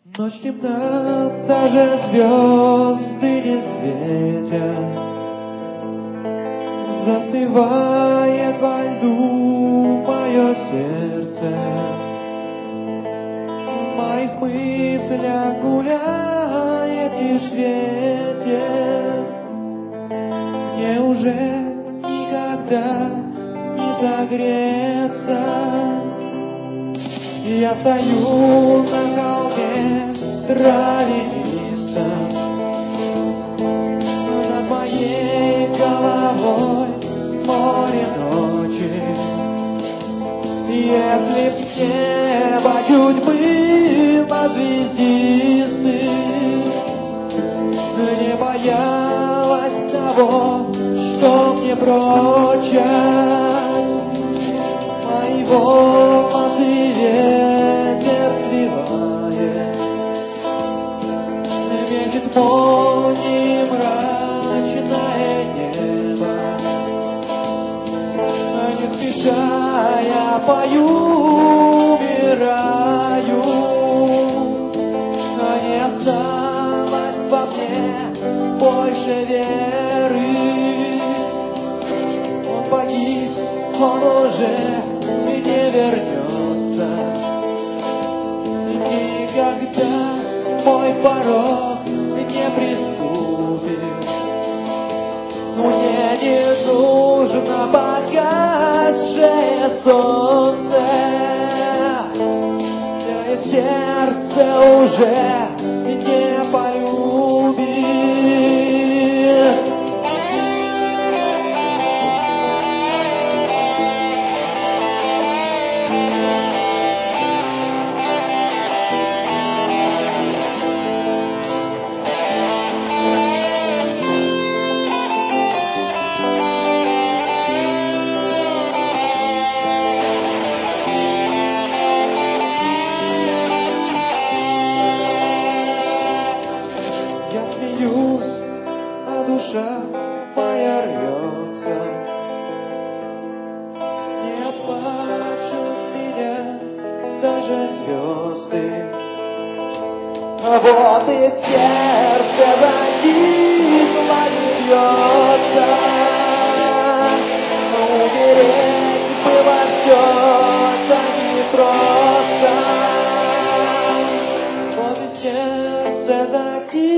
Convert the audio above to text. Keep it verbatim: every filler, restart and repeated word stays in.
Ночь темна, даже звезды не светят. Застывает во льду мое сердце. В моих мыслях гуляет лишь ветер. Мне уже никогда не согреться. Я стою на холме травянистом. Над моей головой море ночи. Если б небо чуть было звездистым, не боялась того, что мне прочат. Мои волосы ветер свивает, мечет молнии мрачное небо. Не спеша я пою, умираю, не осталось во мне больше веры. Он погиб, он уже не вернется. Никогда мой порог не приступит. Мне не нужно погасшее солнце. Мое сердце уже не полюбит. Душа моя рвется, не оплачут меня даже звезды. Вот и сердце затихло, не бьется. Умереть было все так непросто. Вот и сердце затихло.